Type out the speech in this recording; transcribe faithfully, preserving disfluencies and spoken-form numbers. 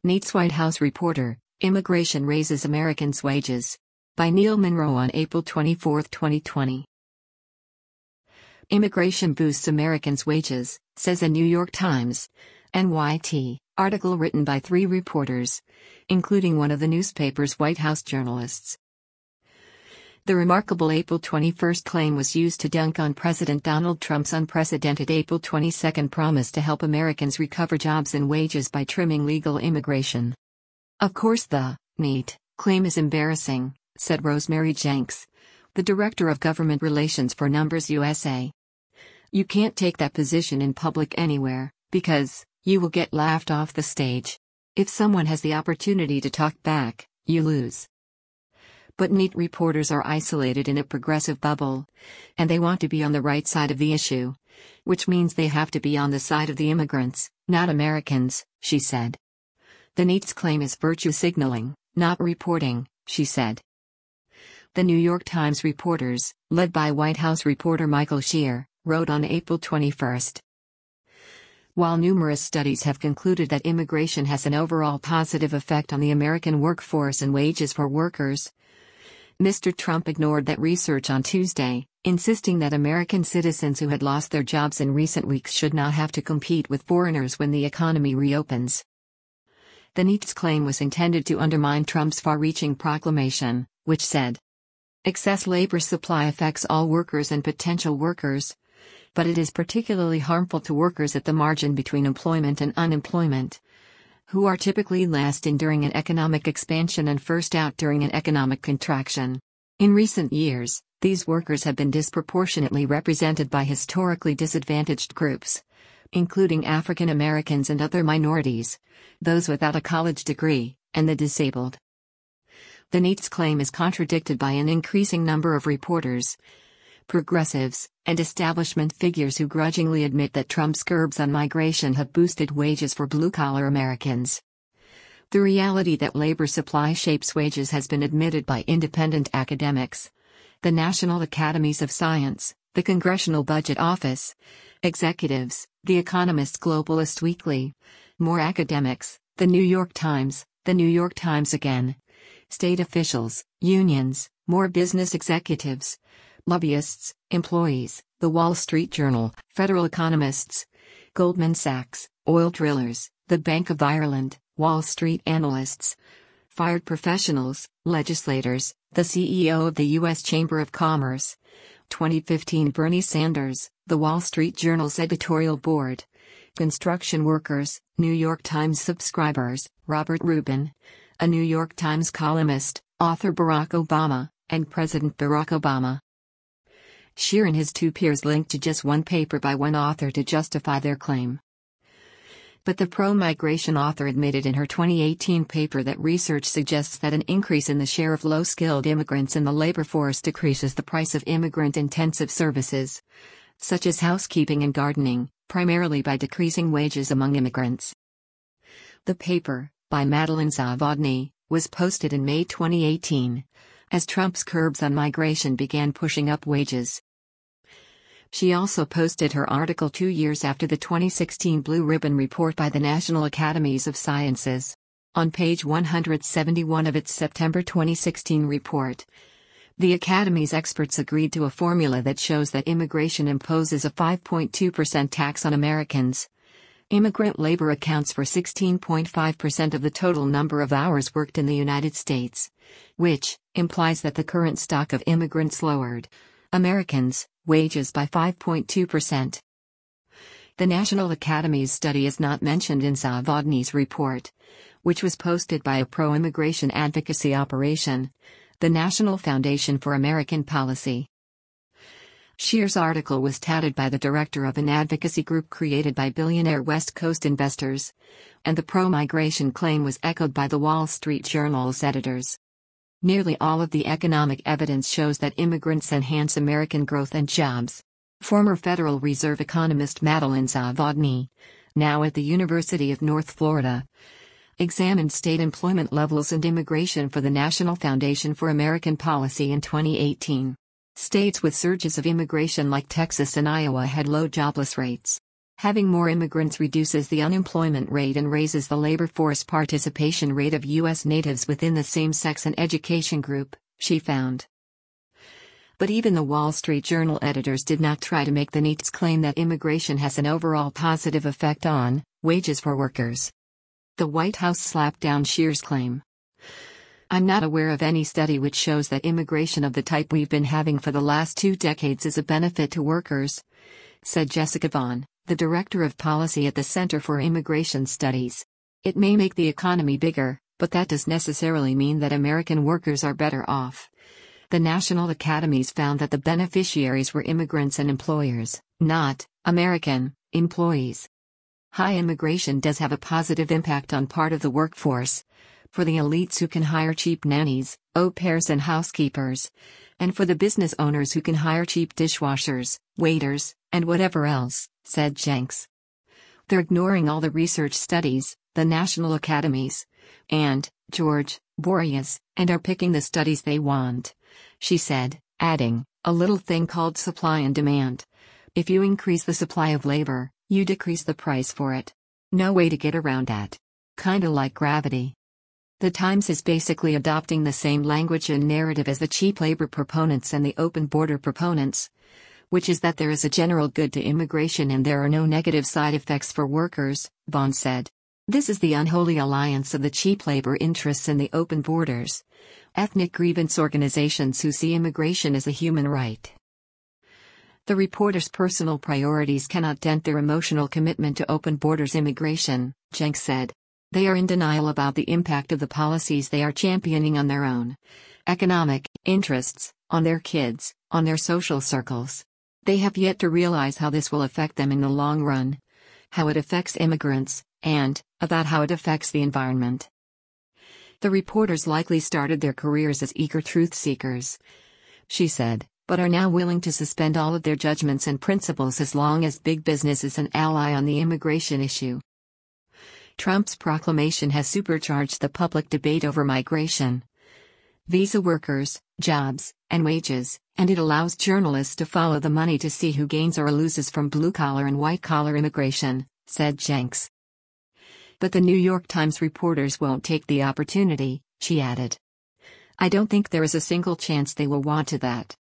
Neat's White House reporter, Immigration Raises Americans' Wages. By Neil Monroe on April twenty-fourth, twenty twenty. Immigration boosts Americans' wages, says the New York Times. N Y T, article written by three reporters, including one of the newspaper's White House journalists. The remarkable April twenty-first claim was used to dunk on President Donald Trump's unprecedented April twenty-second promise to help Americans recover jobs and wages by trimming legal immigration. Of course the Neat claim is embarrassing, said Rosemary Jenks, the director of government relations for Numbers U S A. You can't take that position in public anywhere, because you will get laughed off the stage. If someone has the opportunity to talk back, you lose. But Neat reporters are isolated in a progressive bubble, and they want to be on the right side of the issue, which means they have to be on the side of the immigrants, not Americans, she said. The Neat's claim is virtue signaling, not reporting, she said. The New York Times reporters, led by White House reporter Michael Shear, wrote on April twenty-first. While numerous studies have concluded that immigration has an overall positive effect on the American workforce and wages for workers, Mister Trump ignored that research on Tuesday, insisting that American citizens who had lost their jobs in recent weeks should not have to compete with foreigners when the economy reopens. The Neat's claim was intended to undermine Trump's far-reaching proclamation, which said, "Excess labor supply affects all workers and potential workers, but it is particularly harmful to workers at the margin between employment and unemployment, who are typically last in during an economic expansion and first out during an economic contraction. In recent years, these workers have been disproportionately represented by historically disadvantaged groups, including African Americans and other minorities, those without a college degree, and the disabled." The Neat's claim is contradicted by an increasing number of reporters, progressives, and establishment figures who grudgingly admit that Trump's curbs on migration have boosted wages for blue-collar Americans. The reality that labor supply shapes wages has been admitted by independent academics, the National Academies of Science, the Congressional Budget Office, executives, The Economist Globalist Weekly, more academics, The New York Times, The New York Times again, state officials, unions, more business executives, lobbyists, employees, The Wall Street Journal, federal economists, Goldman Sachs, oil drillers, the Bank of Ireland, Wall Street analysts, fired professionals, legislators, the C E O of the U S Chamber of Commerce, twenty fifteen Bernie Sanders, The Wall Street Journal's editorial board, construction workers, New York Times subscribers, Robert Rubin, a New York Times columnist, author Barack Obama, and President Barack Obama. Shear and his two peers linked to just one paper by one author to justify their claim. But the pro-migration author admitted in her twenty eighteen paper that research suggests that an increase in the share of low-skilled immigrants in the labor force decreases the price of immigrant-intensive services, such as housekeeping and gardening, primarily by decreasing wages among immigrants. The paper, by Madeline Zavodny, was posted in May twenty eighteen, as Trump's curbs on migration began pushing up wages. She also posted her article two years after the twenty sixteen Blue Ribbon Report by the National Academies of Sciences. On page one hundred seventy-one of its September twenty sixteen report, the Academy's experts agreed to a formula that shows that immigration imposes a five point two percent tax on Americans. Immigrant labor accounts for sixteen point five percent of the total number of hours worked in the United States, which implies that the current stock of immigrants lowered Americans' wages by five point two percent. The National Academy's study is not mentioned in Zavodny's report, which was posted by a pro-immigration advocacy operation, the National Foundation for American Policy. Shear's article was touted by the director of an advocacy group created by billionaire West Coast investors, and the pro-migration claim was echoed by the Wall Street Journal's editors. Nearly all of the economic evidence shows that immigrants enhance American growth and jobs. Former Federal Reserve economist Madeline Zavodny, now at the University of North Florida, examined state employment levels and immigration for the National Foundation for American Policy in twenty eighteen. States with surges of immigration like Texas and Iowa had low jobless rates. Having more immigrants reduces the unemployment rate and raises the labor force participation rate of U S natives within the same-sex and education group, she found. But even the Wall Street Journal editors did not try to make the neat's claim that immigration has an overall positive effect on wages for workers. The White House slapped down Scheer's claim. "I'm not aware of any study which shows that immigration of the type we've been having for the last two decades is a benefit to workers," said Jessica Vaughn, the director of policy at the Center for Immigration Studies. "It may make the economy bigger, but that does necessarily mean that American workers are better off." The national academies found that the beneficiaries were immigrants and employers, not American employees. High immigration does have a positive impact on part of the workforce. For the elites who can hire cheap nannies, au pairs and housekeepers, and for the business owners who can hire cheap dishwashers, waiters, and whatever else, said Jenks. They're ignoring all the research studies, the national academies, and George Boreas, and are picking the studies they want, she said, adding, "A little thing called supply and demand. If you increase the supply of labor, you decrease the price for it. No way to get around that. Kinda like gravity." The Times is basically adopting the same language and narrative as the cheap labor proponents and the open border proponents, which is that there is a general good to immigration and there are no negative side effects for workers, Vaughn said. This is the unholy alliance of the cheap labor interests and the open borders, ethnic grievance organizations who see immigration as a human right. The reporter's personal priorities cannot dent their emotional commitment to open borders immigration, Jenks said. They are in denial about the impact of the policies they are championing on their own economic interests, on their kids, on their social circles. They have yet to realize how this will affect them in the long run, how it affects immigrants, and about how it affects the environment. The reporters likely started their careers as eager truth seekers, she said, but are now willing to suspend all of their judgments and principles as long as big business is an ally on the immigration issue. Trump's proclamation has supercharged the public debate over migration, visa workers, jobs, and wages, and it allows journalists to follow the money to see who gains or loses from blue-collar and white-collar immigration, said Jenks. But the New York Times reporters won't take the opportunity, she added. I don't think there is a single chance they will want to that.